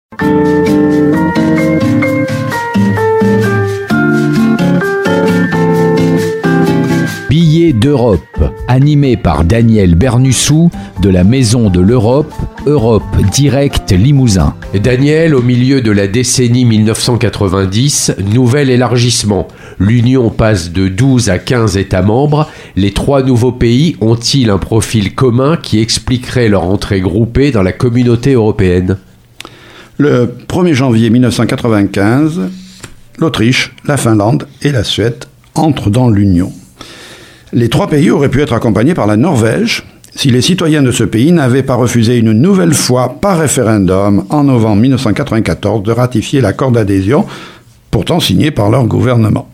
Billets d'Europe, animé par Daniel Bernussou de la Maison de l'Europe, Europe Direct Limousin. Daniel, au milieu de la décennie 1990, nouvel élargissement. L'Union passe de 12 à 15 États membres. Les 3 nouveaux pays ont-ils un profil commun qui expliquerait leur entrée groupée dans la communauté européenne ? Le 1er janvier 1995, l'Autriche, la Finlande et la Suède entrent dans l'Union. Les 3 pays auraient pu être accompagnés par la Norvège si les citoyens de ce pays n'avaient pas refusé une nouvelle fois par référendum en novembre 1994 de ratifier l'accord d'adhésion, pourtant signé par leur gouvernement.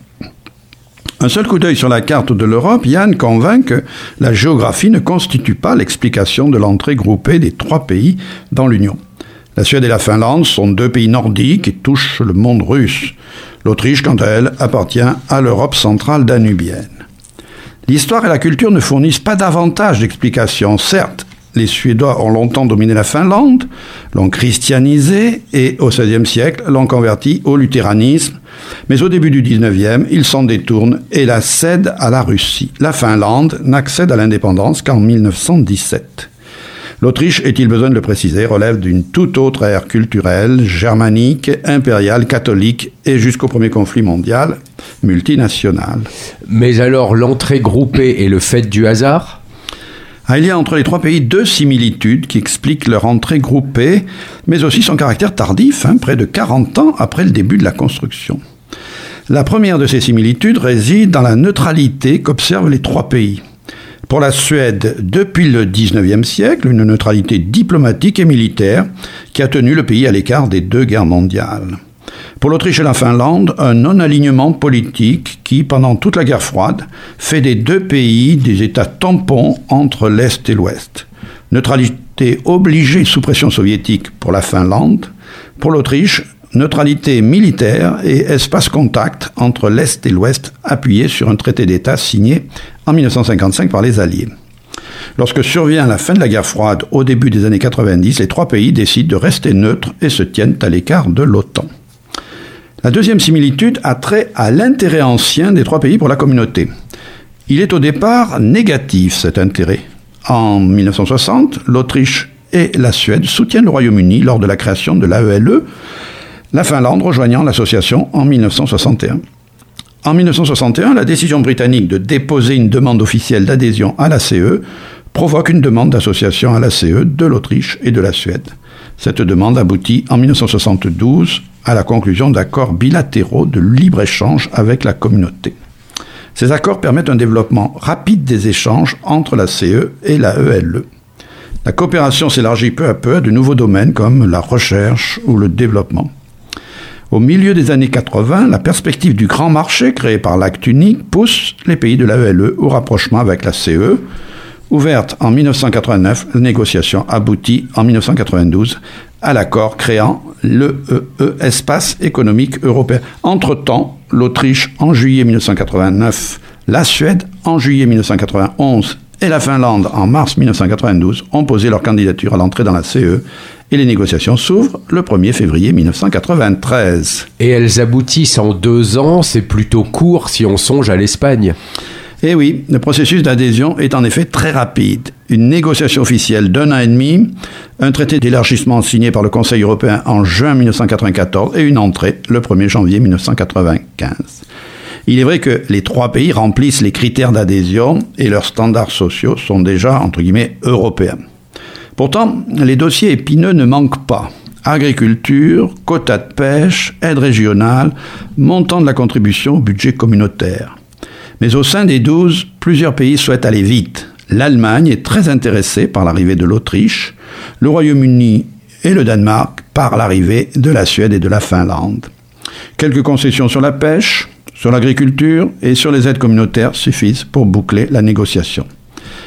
Un seul coup d'œil sur la carte de l'Europe, Yann convainc que la géographie ne constitue pas l'explication de l'entrée groupée des 3 pays dans l'Union. La Suède et la Finlande sont 2 pays nordiques et touchent le monde russe. L'Autriche, quant à elle, appartient à l'Europe centrale danubienne. L'histoire et la culture ne fournissent pas davantage d'explications. Certes, les Suédois ont longtemps dominé la Finlande, l'ont christianisée et, au XVIe siècle, l'ont convertie au luthéranisme. Mais au début du XIXe, ils s'en détournent et la cèdent à la Russie. La Finlande n'accède à l'indépendance qu'en 1917. L'Autriche, est-il besoin de le préciser, relève d'une toute autre ère culturelle, germanique, impériale, catholique et jusqu'au premier conflit mondial, multinational. Mais alors, l'entrée groupée est le fait du hasard ? Il y a entre les 3 pays 2 similitudes qui expliquent leur entrée groupée, mais aussi son caractère tardif, près de 40 ans après le début de la construction. La première de ces similitudes réside dans la neutralité qu'observent les 3 pays. Pour la Suède, depuis le XIXe siècle, une neutralité diplomatique et militaire qui a tenu le pays à l'écart des 2 guerres mondiales. Pour l'Autriche et la Finlande, un non-alignement politique qui, pendant toute la guerre froide, fait des 2 pays des États tampons entre l'Est et l'Ouest. Neutralité obligée sous pression soviétique pour la Finlande. Pour l'Autriche, neutralité militaire et espace contact entre l'Est et l'Ouest appuyé sur un traité d'État signé en 1955 par les Alliés. Lorsque survient la fin de la guerre froide au début des années 90, les 3 pays décident de rester neutres et se tiennent à l'écart de l'OTAN. La deuxième similitude a trait à l'intérêt ancien des 3 pays pour la communauté. Il est au départ négatif, cet intérêt. En 1960, l'Autriche et la Suède soutiennent le Royaume-Uni lors de la création de l'AELE, la Finlande rejoignant l'association en 1961. En 1961, la décision britannique de déposer une demande officielle d'adhésion à la CE provoque une demande d'association à la CE de l'Autriche et de la Suède. Cette demande aboutit en 1972 à la conclusion d'accords bilatéraux de libre-échange avec la communauté. Ces accords permettent un développement rapide des échanges entre la CE et la ELE. La coopération s'élargit peu à peu à de nouveaux domaines comme la recherche ou le développement. Au milieu des années 80, la perspective du grand marché créé par l'acte unique pousse les pays de l'AELE au rapprochement avec la CE. Ouverte en 1989, la négociation aboutit en 1992 à l'accord créant l'EEE, Espace économique européen. Entre-temps, l'Autriche en juillet 1989, la Suède en juillet 1991 et la Finlande en mars 1992 ont posé leur candidature à l'entrée dans la CE et les négociations s'ouvrent le 1er février 1993. Et elles aboutissent en 2 ans, c'est plutôt court si on songe à l'Espagne. Eh oui, le processus d'adhésion est en effet très rapide. Une négociation officielle d'1 an et demi, un traité d'élargissement signé par le Conseil européen en juin 1994 et une entrée le 1er janvier 1995. Il est vrai que les 3 pays remplissent les critères d'adhésion et leurs standards sociaux sont déjà, entre guillemets, européens. Pourtant, les dossiers épineux ne manquent pas. Agriculture, quotas de pêche, aide régionale, montant de la contribution au budget communautaire. Mais au sein des 12, plusieurs pays souhaitent aller vite. L'Allemagne est très intéressée par l'arrivée de l'Autriche, le Royaume-Uni et le Danemark par l'arrivée de la Suède et de la Finlande. Quelques concessions sur la pêche, sur l'agriculture et sur les aides communautaires suffisent pour boucler la négociation.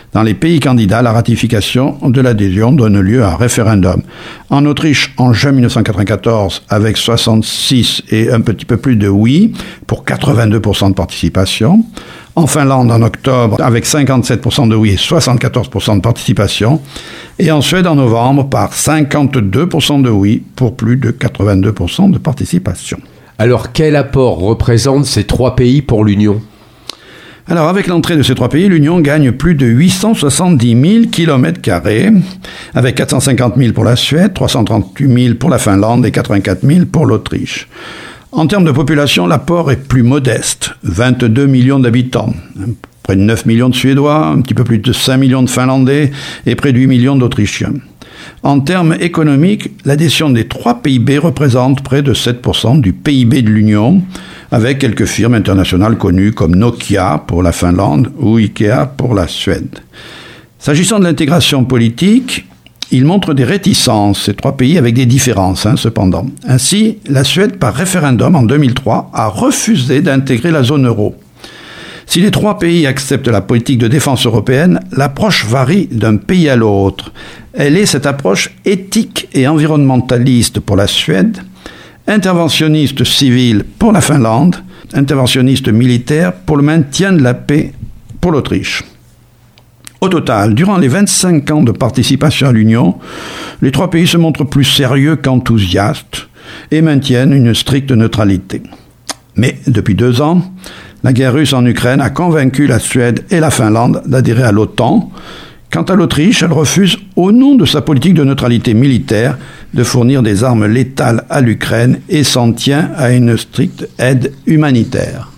Dans les pays candidats, la ratification de l'adhésion donne lieu à un référendum. En Autriche, en juin 1994, avec 66 et un petit peu plus de oui, pour 82% de participation. En Finlande, en octobre, avec 57% de oui et 74% de participation. Et en Suède, en novembre, par 52% de oui, pour plus de 82% de participation. Alors, quel apport représentent ces 3 pays pour l'Union ? Alors, avec l'entrée de ces 3 pays, l'Union gagne plus de 870 000 km², avec 450 000 pour la Suède, 338 000 pour la Finlande et 84 000 pour l'Autriche. En termes de population, l'apport est plus modeste, 22 millions d'habitants, près de 9 millions de Suédois, un petit peu plus de 5 millions de Finlandais et près de 8 millions d'Autrichiens. En termes économiques, l'adhésion des 3 PIB représente près de 7% du PIB de l'Union, avec quelques firmes internationales connues comme Nokia pour la Finlande ou Ikea pour la Suède. S'agissant de l'intégration politique, il montre des réticences, ces 3 pays, avec des différences, cependant. Ainsi, la Suède, par référendum en 2003, a refusé d'intégrer la zone euro. Si les 3 pays acceptent la politique de défense européenne, l'approche varie d'un pays à l'autre. Elle est cette approche éthique et environnementaliste pour la Suède, interventionniste civil pour la Finlande, interventionniste militaire pour le maintien de la paix pour l'Autriche. Au total, durant les 25 ans de participation à l'Union, les 3 pays se montrent plus sérieux qu'enthousiastes et maintiennent une stricte neutralité. Mais depuis 2 ans, la guerre russe en Ukraine a convaincu la Suède et la Finlande d'adhérer à l'OTAN. Quant à l'Autriche, elle refuse, au nom de sa politique de neutralité militaire, de fournir des armes létales à l'Ukraine et s'en tient à une stricte aide humanitaire.